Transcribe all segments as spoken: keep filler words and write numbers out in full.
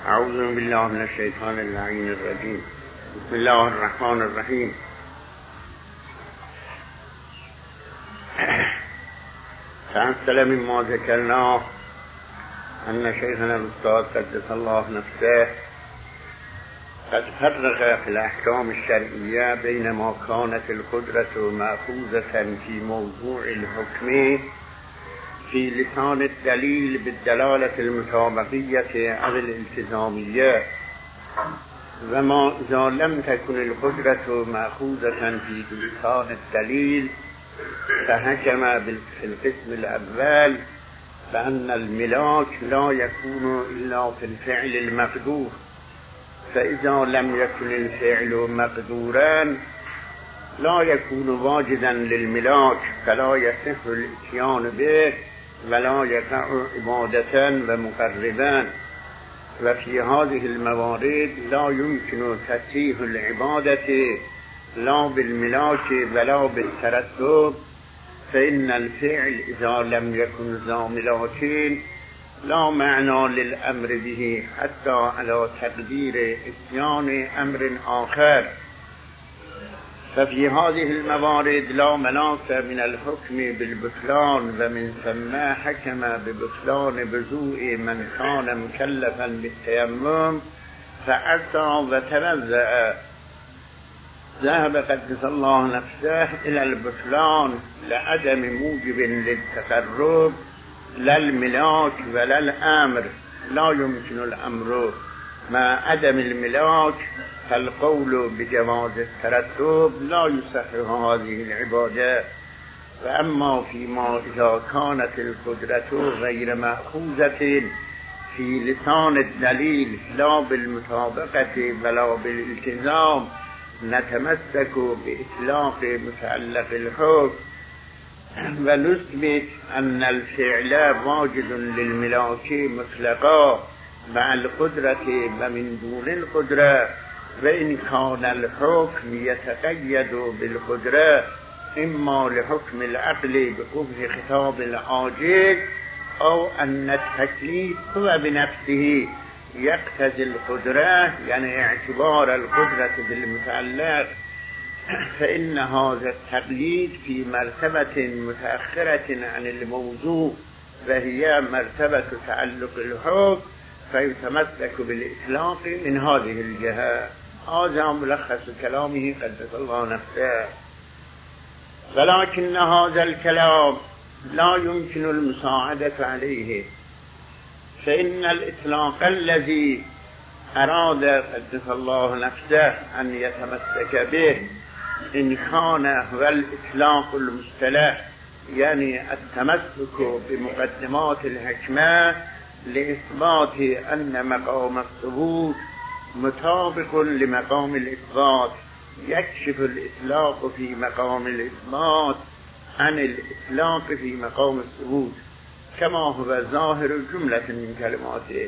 اعوذ بالله من الشیطان اللعین الرجیم. بسم الله الرحمن الرحیم. فانسل مما ذکرنا ان شیخنا الاستاذ قدس الله نفسه قد فرق في الاحکام الشرعیه بین ما كانت القدرة مأخوذة في موضوع الحكم في لسان الدليل بالدلالة المطابقية أو الالتزامية، وما إذا لم تكن القدرة مأخوذة في لسان الدليل فحكم في القسم الأول بأن الملاك لا يكون إلا في الفعل المقدور، فإذا لم يكن الفعل مقدورا لا يكون واجدا للملاك فلا يصح الاتيان به ولا يقع عبادة ومقربا، وفي هذه الموارد لا يمكن تصحيح العبادة لا بالملاك ولا بالترتب، فإن الفعل إذا لم يكن ذا ملاك لا معنى للأمر به حتى على تقدير اتيان أمر آخر، ففي هذه الموارد لا مناص من الحكم بالبطلان، ومن ثم حكم ببطلان بزوء من كان مكلفا بالتيمم فعصى وتنزع. ذهب قدس الله نفسه إلى البطلان لعدم موجب للتقرب لا الملاك ولا الأمر، لا يمكن الأمر مع عدم الملاك، فالقول بجواز الترتب لا يصح هذه العبادة. وأما فيما إذا كانت القدرة غير مأخوذة في لسان الدليل لا بالمطابقة ولا بالالتزام نتمسك بإطلاق متعلق الحكم ونثبت أن الفعل واجد للملاك مطلقا مع القدرة ومن دون القدرة، وإن كان الحكم يتقيد بالقدرة إما لحكم العقل بقبح خطاب العاجل أو أن التكليف هو بنفسه يقتضي القدرة، يعني اعتبار القدرة بالمتعلق، فإن هذا التقليد في مرتبة متأخرة عن الموضوع وهي مرتبة تعلق الحكم، فيتمسك بالإطلاق من هذه الجهة. هذا ملخص كلامه قدس الله نفسه. ولكن هذا الكلام لا يمكن المساعدة عليه، فإن الإطلاق الذي أراد قدس الله نفسه أن يتمسك به إن كان هو الإطلاق المصطلح، يعني التمسك بمقدمات الحكمة لإثبات أن مقام الثبوت مطابق لمقام الإثبات، يكشف الإطلاق في مقام الإثبات عن الإطلاق في مقام الثبوت كما هو ظاهر جملة من كلماته.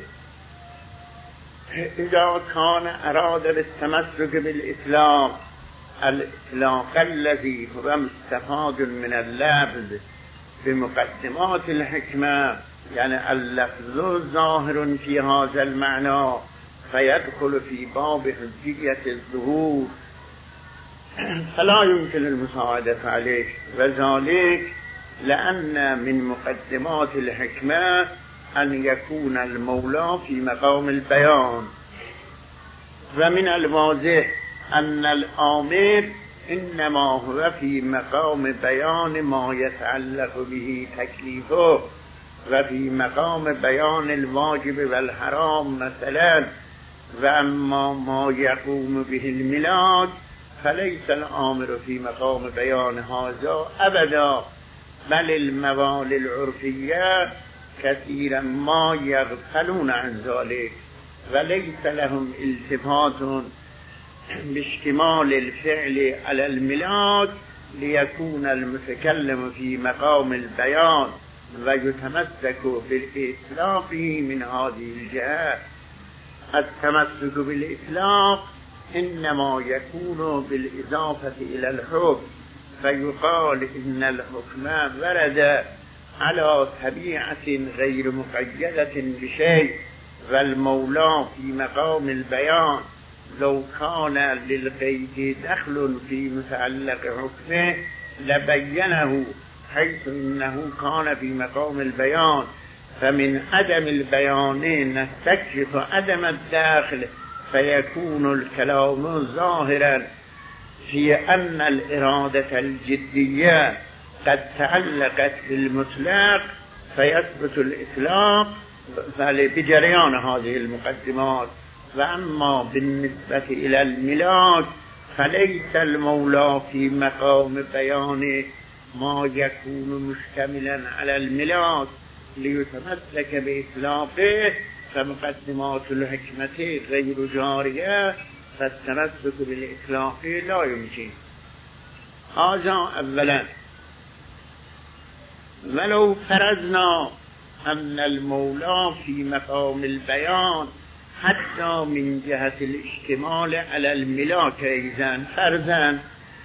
إذا كان أراد التمسك بالإطلاق الإطلاق الذي هو مستفاد من اللفظ بمقدمات الحكمة، يعني اللفظ ظاهر في هذا المعنى فيدخل في باب حجية الظهور، فلا يمكن المساعدة عليه، وذلك لأن من مقدمات الحكمة أن يكون المولى في مقام البيان، ومن الواضح أن الآمر إنما هو في مقام بيان ما يتعلق به تكليفه، وفي مقام بيان الواجب والحرام مثلا، وأما ما يقوم به الملاك فليس الآمر في مقام بيان هذا أبدا، بل الموال العرفية كثيرا ما يغفلون عن ذلك وليس لهم التفات باشتمال الفعل على الملاك ليكون المتكلم في مقام البيان ويتمسك بالإطلاق من هذه الجهة. التمسك بالإطلاق إنما يكون بالإضافة إلى الحكم، فيقال إن الحكم ورد على طبيعة غير مقيدة بشيء، و المولا فی مقام البیان لو کان للغیب دخل فی متعلق حکمه لبینه حیث انه کان فی مقام البیان فمن عدم البیان نستکشف عدم الدخل فیکون الکلام ظاهرا فی ان الارادة الجدیه قد تعلقت بالمطلق فیثبت الاطلاق بجریان هذه المقدمات و اما بالنسبة الى الملاک فلیس المولا فی مقام بیان ما یکون مشتملا علی الملاک لیتمسک باطلاقه فمقدمات الحکمت غیر جاریه فالتمسک بالاطلاق لا يمكن. هذا اولا. ولو فرضنا ان المولا في مقام البيان حتى من جهة الاشتمال على الملاك ايضا فرضا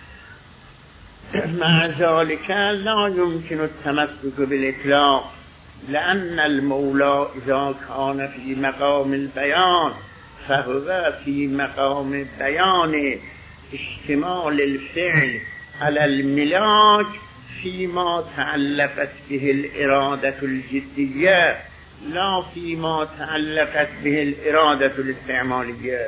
مع ذلك لا يمكن التمسك بالاطلاق لأن المولى إذا كان في مقام البيان فهو في مقام بيان اشتمال الفعل على الملاك فيما تعلقت به الإرادة الجدية لا فيما تعلقت به الإرادة الاستعمالية.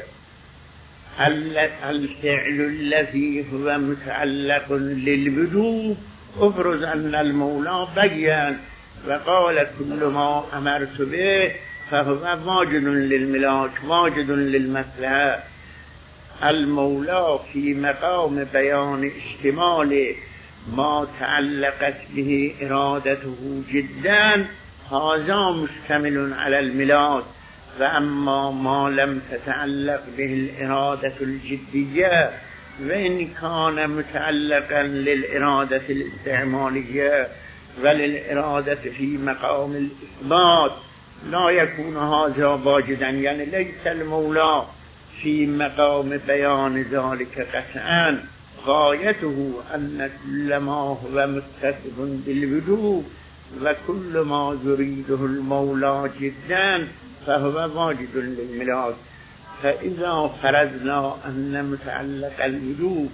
الفعل الذي هو متعلق للوجوب افرض أن المولى بيّن وقال كل ما أمرت به فهو واجد للملاك واجد للمصلحة. المولى في مقام بيان اشتمال ما تعلقت به إرادته جدا هذا مشتمل على الملاك، وأما ما لم تتعلق به الإرادة الجدية وإن كان متعلقا للإرادة الاستعمالية وللإرادة في مقام الإثبات لا يكون هذا واجدا، يعني ليس المولى في مقام بيان ذلك قطعا غايته أن كل ما هو متصف بالوجوب وكل ما يريده المولى جدا فهو واجد للملاك. فإذا فرضنا أن متعلق الوجوب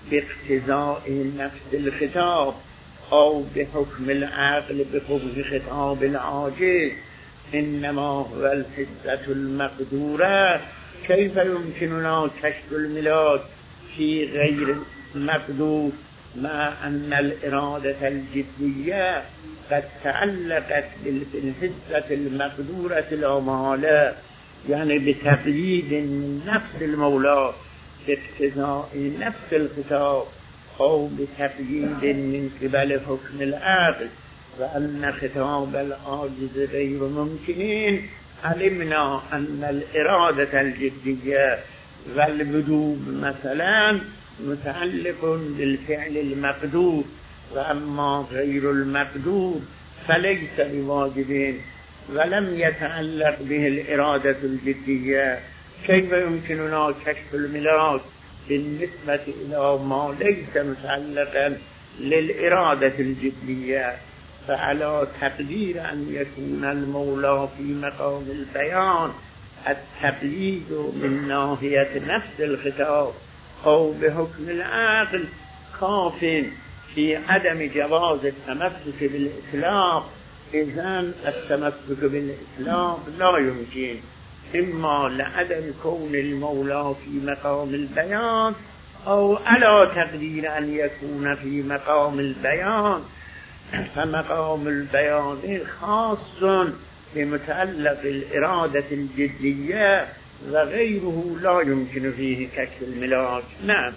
باقتضاء نفس الخطاب أو بحكم العقل بحكم خطاب العاجز إنما هو الحسة المقدورة، كيف يمكننا كشف الملاك في غير مقدور مع أن الإرادة الجدية قد تعلقت بالحسة المقدورة العمالة، يعني بتقييد نفس المولى باقتضاء نفس الخطاب أو بتقييد من قبل حكم العقل وأن خطاب العاجز غير ممكنين. علمنا أن الإرادة الجدية والوجوب مثلا متعلق بالفعل المقدور، وأما غير المقدور فليس بواجب ولم يتعلق به الإرادة الجدية. كيف يمكننا كشف الملاك بالنسبة إلى ما ليس متعلقا للإرادة الجدية؟ فعلى تقدير أن يكون المولى في مقام البيان التقييد من ناحية نفس الخطاب أو بحكم العقل كاف في عدم جواز التمسك بالإطلاق، إذن التمسك بالإطلاق لا يمكن، إما لعدم كون المولى في مقام البيان أو على تقدير أن يكون في مقام البيان، فمقام البيان خاص بمتعلق الإرادة الجدية وغيره لا يمكن فيه كشف الملاك. نعم،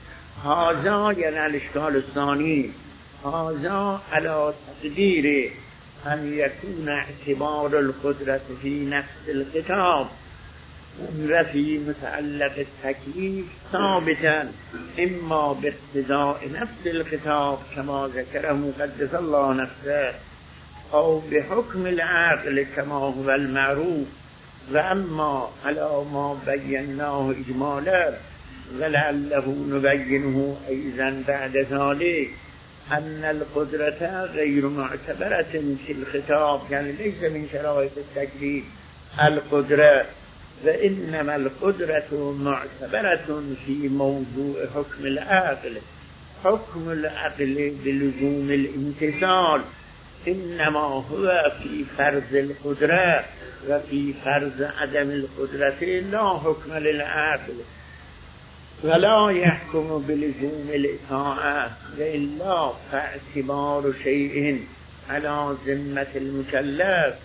هذا يعني الإشكال الثاني، هذا على تقدير أن يكون اعتبار القدرة في نفس الخطاب وفي متعلق التكليف ثابتا إما باقتضاء نفس الخطاب كما ذكره قدس الله نفسه أو بحكم العقل كما هو المعروف، وأما على ما بيناه إجمالا ولعله نبينه أيضا بعد ذلك أن القدرة غير معتبرة في الخطاب، يعني ليس من شرائط التكليف القدرة وإنما القدرة معتبرة في موضوع حكم العقل. حكم العقل بلزوم الامتثال إنما هو في فرض القدرة وفي فرض عدم القدرة لا حكم للعقل، ولا يحكم بلزوم الإطاعة وإلا فاعتبار شيء على ذمة المكلف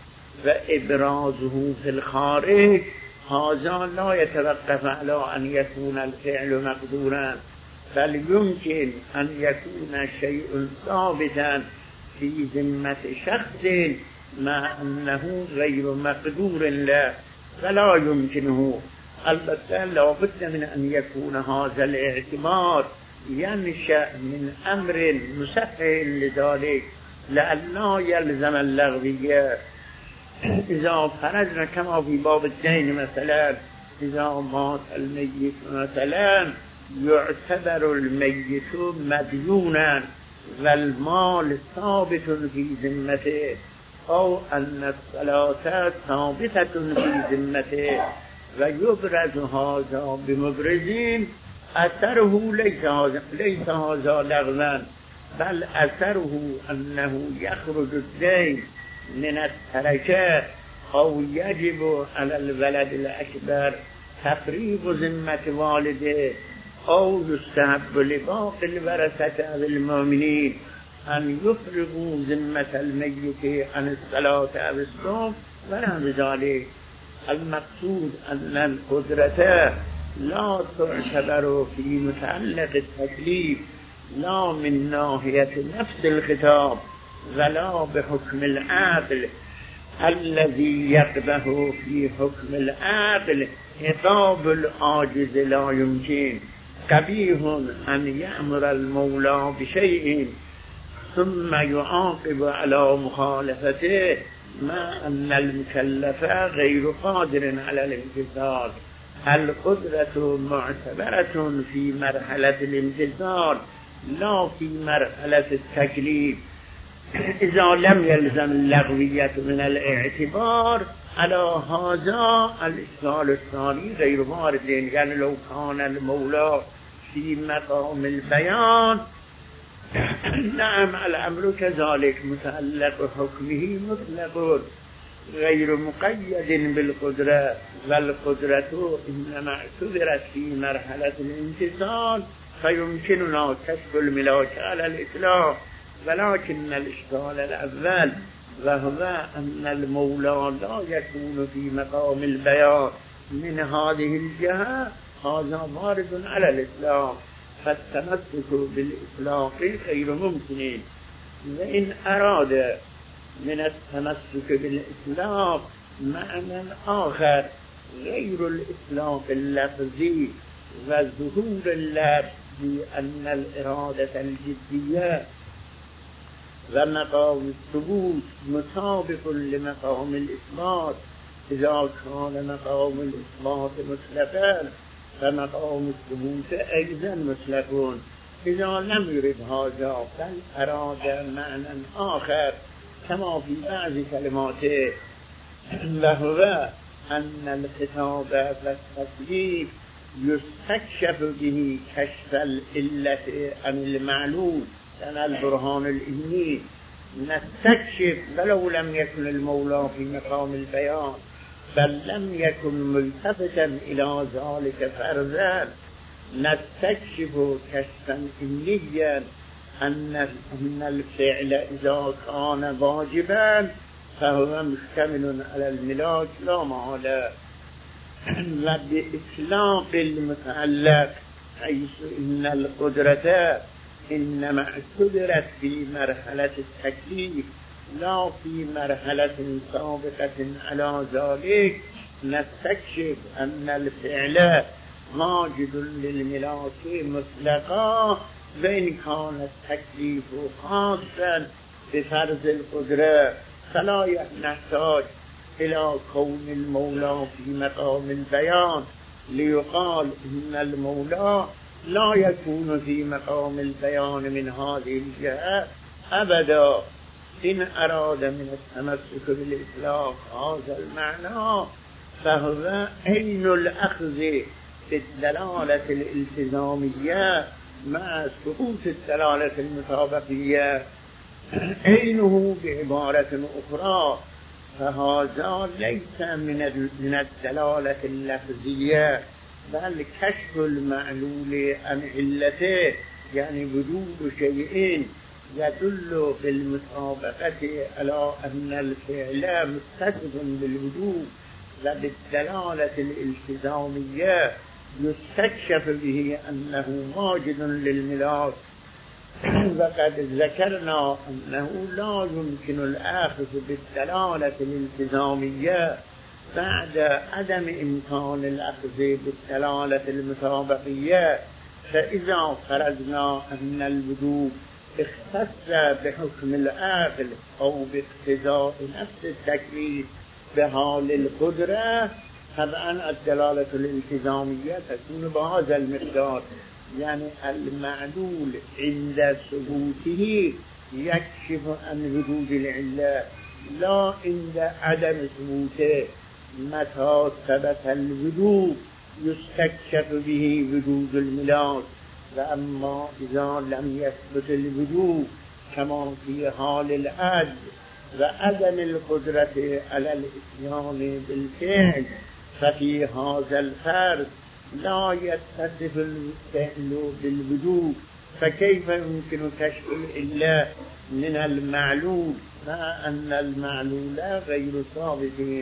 وإبرازه في الخارج هذا لا يتوقف على أن يكون الفعل مقدورا، بل يمكن أن يكون شيء ثابتا في ذمة شخص مع أنه غير مقدور له فلا يمكنه. البته لا بد من أن يكون هذا الاعتبار ينشأ من أمر مسهل لذلك لئلا يلزم اللغوية. إذا فرضنا كما في باب الدين مثلا إذا مات الميت مثلا يعتبر الميت مديونا والمال ثابت في ذمته، أو أن الصلاة ثابتة في ذمته ويبرز هذا بمبرزين أثره ليس هذا لغوا، بل أثره أنه يخرج الدين من التركة أو يجب على الولد الأكبر تفريغ ذمة والده، أو يستحب لباقي الورثة أو المؤمنين أن يفرغوا ذمة الميت عن الصلاة أو الصوم ونحو ذلك. المقصود أن القدرة لا تعتبر في متعلق التكليف لا من ناحية نفس الخطاب ولا بحكم العقل الذي يقبه في حكم العقل عقاب العاجز لا يمكن. قبيح أن يأمر المولى بشيء ثم يعاقب على مخالفته مع أن المكلف غير قادر على الامتثال. القدرة معتبرة في مرحلة الامتثال لا في مرحلة التكليف. إذا لم يلزم اللغوية من الاعتبار على هذا الإشكال الثاني غير وارد، يعني لو كان المولى في مقام البيان نعم الأمر كذلك متعلق حكمه مطلق غير مقيد بالقدرة، والقدرة إنما اعتبرت في مرحلة الامتثال فيمكننا كشف الملاك على الإطلاق. ولكن الإشكال الأول وهو أن المولى لا يكون في مقام البيان من هذه الجهة هذا وارد على الإطلاق، فالتمسك بالإطلاق غير ممكن. وإن أراد من التمسك بالإطلاق معنى آخر غير الإطلاق اللفظي وظهور اللفظ بأن الإرادة الجدية ومقام الثبوت مطابق لمقام الإثبات. إذا كان مقام الإثبات مطلقا فمقام الثبوت أيضا مطلق. إذا لم يرد هذا بل أراد معنى آخر كما في بعض كلماته وهو أن الخطاب والتكليف يستكشف به كشف العلة عن المعلوم لنا البرهان العلمي. نستكشف ولو لم يكن المولى في مقام البيان بل لم يكن ملتفتا إلى ذلك فرضا، نستكشف كشفا علميا أن الفعل إذا كان واجبا فهو مشتمل على الملاك لا محالة. وبإطلاق المتعلق حيث إن القدرة إنما اعتبرت في مرحلة التكليف لا في مرحلة سابقة على ذلك، نستكشف أن الفعل ماجد للملاك مطلقا وإن كان التكليف خاصا بفرض القدرة فلا نحتاج إلى كون المولى في مقام البيان ليقال إن المولى لا يكون في مقام البيان من هذه الجهة أبدا. إن أراد من التمسك بالإطلاق هذا المعنى فهو عين الأخذ بالدلالة الالتزامية مع سقوط الدلالة المطابقية عينه بعبارة أخرى، فهذا ليس من من الدلالة اللفظية بل كشف المعلول عن علته، يعني وجود شيء يدل بالمطابقة على أن الفعل متصف بالوجود وبالدلالة الالتزامية يستكشف به أنه واجد للملاك. وقد ذكرنا أنه لا يمكن الأخذ بالدلالة الالتزامية بعد عدم إمكان الأخذ بالدلالة المطابقية، فإذا فرضنا أن الوجود اختص بحكم العقل أو باقتضاء نفس التكليف بحال القدرة، طبعا الدلالة الالتزامية تكون بهذا المقدار، يعني المعلول عند ثبوته يكشف عن وجود العلة لا عند عدم ثبوته. متى ثبت الوجود يستكشف به وجود الملاك، وأما إذا لم يثبت الوجود كما في حال العجز وعدم القدرة على الإتيان بالفعل ففي هذا الفرد لا يتصف الفعل بالوجود، فكيف يمكن كشف العلة من المعلول مع أن المعلول غير ثابت؟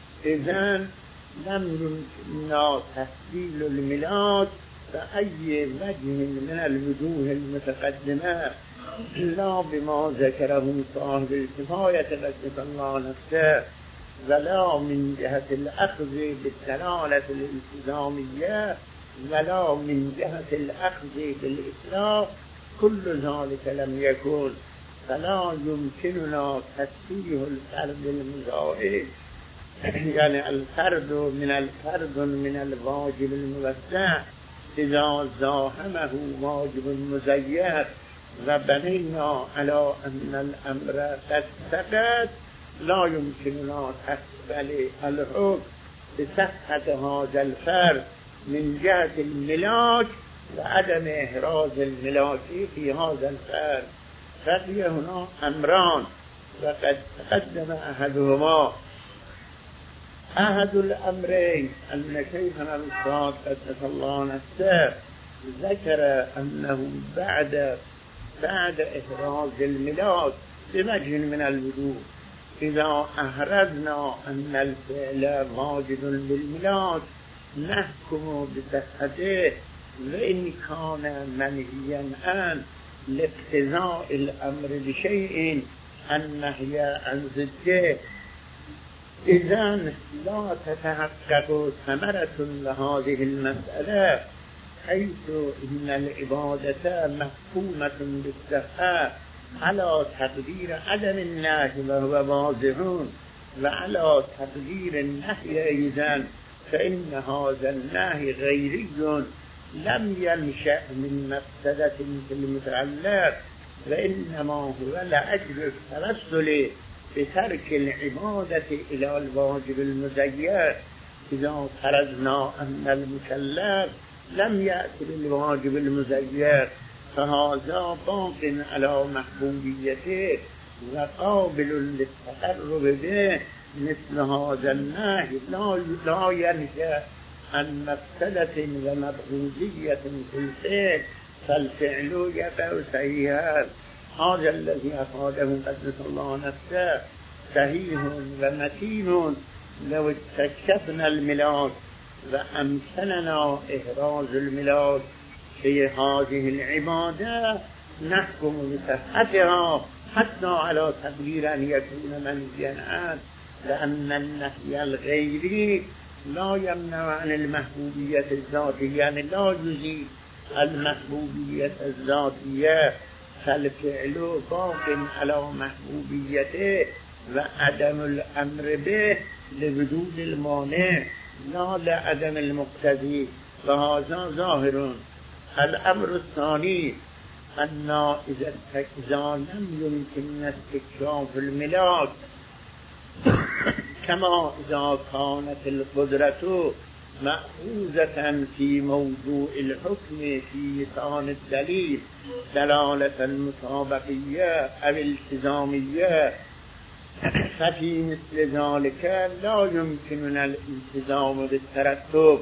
إذن لم يمكننا تحصيل الملاك فأي وجه من الوجوه المتقدمة لا بما ذكره صاحب الكفاية قدس الله نفسه، ولا من جهة الأخذ بالدلالة الالتزامية ولا من جهة الأخذ بالإطلاق، كل ذلك لم يكن، فلا يمكننا تسبيح الفرد المزائد، يعني الفرد من الفرد من الواجب الموسع إذا زاحمه واجب مزيد وبنينا على أن الأمر قد سقط، لا يمكننا تقبل الحكم بصحة هذا الفرد من جهة الملاك وعدم إحراز الملاك في هذا الفرد. ففي هنا أمران وقد تقدم أحدهما. أحد الأمرين أن شيخنا الأستاذ قدس الله نفسه ذكر أنه بعد بعد إحراز الملاك بوجه من الوجوه إذا أحرزنا أن الفعل واجد بالملاك نحكم بصحته، وإن كان منهيا عن لاقتضاء الأمر بشيء النهي عن ضده. إذن لا تتحقق ثمرة لهذه المسألة، حيث إن العبادة محكومة بالصحة على تقدير عدم النهي وهو واضح، وعلى تقدير النهي أيضا فإن هذا النهي غيري لم ينشأ من مفسدة في المتعلق، وإنما هو لأجل التوسل بترك العبادة إلى الواجب المزيد. إذا فرضنا أن المكلف لم يأتي بالواجب المزيد فهذا باق على محبوبيته وقابل للتقرب به، مثل هذا النهي لا ينشأ عن مفسدة ومبغوضية في الفعل فالفعل يقع صحيحا. هذا الذي أفاده قدس الله نفسه صحيح ومتين. لو استكشفنا الملاك وأمكننا إحراز الملاك في هذه العبادة نحكم بصحتها حتى على تقدير أن يكون منهيا عنه، لأن النهي الغيري لا يمنع عن المحبوبية الذاتية، يعني لا يزيد المحبوبية الذاتية، فالفعل باق على محبوبيته وعدم الأمر به لوجود المانع لا لعدم المقتضي، فهذا ظاهر. الأمر الثاني أن إذا إذا لم يمكن استكشاف الملاك كما إذا كانت القدرة مأخوذة في موضوع الحكم في لسان الدليل دلالة المطابقية أو الالتزامية، ففي مثل ذلك لا يمكننا الالتزام بالترتب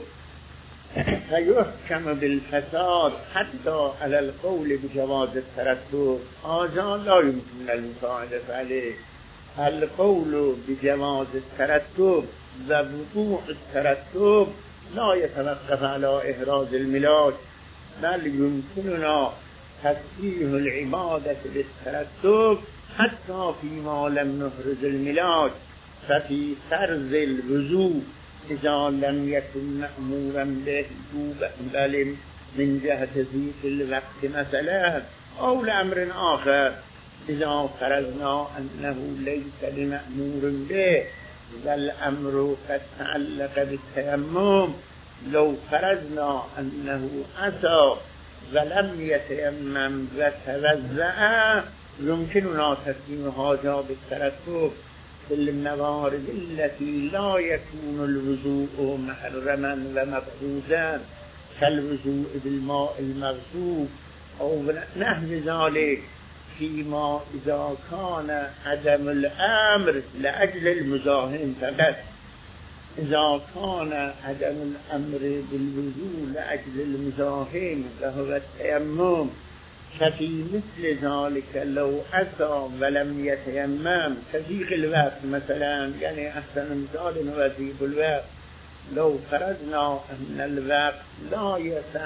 فيحكم بالفساد حتى على القول بجواز الترتب. هذا لا يمكن المساعدة عليه. القول بجواز الترتب ووقوع الترتب لا يتوقف على إحراز الملاك، بل يمكننا تسبيح العبادة بالترتب حتى فيما لم نحرز الملاك. ففي فرض الوضوء إذا لم يكن مأمورا به بل من جهة ضيق الوقت مثلا أو لأمر آخر، إذا فرضنا أنه ليس بمأمور به والأمر قد تعلق بالتيمم، لو فرضنا أنه أتى ولم يتيمم وتوضأ يمكننا تسليم هذا بالترتب في الموارد التي لا يكون الوضوء محرما ومفروضا كالوضوء بالماء المغصوب أو نحو ذلك، فيما إذا كان عدم الأمر لأجل المزاحم فقط. إذا كان عدم الأمر بالوضوء لأجل المزاحم وهو التيمم، ففي مثل ذلك لو أتى ولم يتيمم كضيق الوقت مثلا، يعني أحسن مثال هو ضيق الوقت، لو فرضنا أن الوقت لا يسع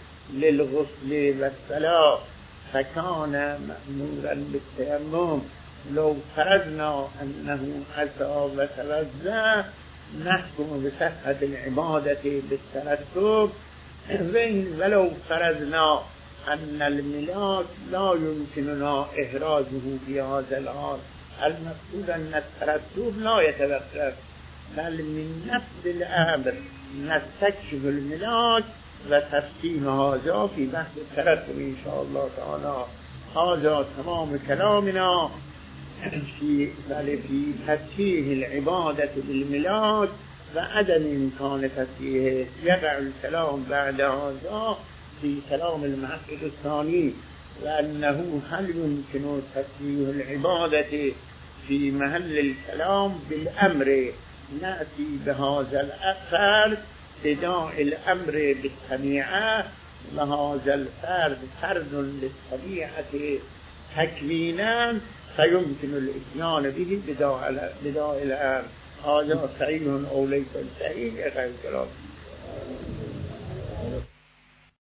للغسل والصلاة فكان مأمورا بالتيمم، لو فرضنا أنه أتى وتوضأ نحكم بصحة العبادة بالترتب. ولو فرضنا أن الملاك لا يمكننا إحرازه في هذا الحال، المقصود أن الترتب لا يتوقف بل من نفس الأمر نستكشف الملاك وتفصيل هذا في بحث الترتب إن شاء الله تعالى. هذا تمام كلامنا في في تصحيح العبادة بالملاك وعدم إمكان تصحيحه. يقع الكلام بعد هذا في كلام المحقق الثاني، وأنه هل يمكن تصحيح العبادة في محل الكلام بالأمر. نأتي بهذا الأثر ابتداء الأمر بالطبيعة، وهذا الفرد فرد للطبيعة تكوينا فيمكن الإتيان به بداء الأمر. هذا صحيح أو ليس صحيح غير كلام.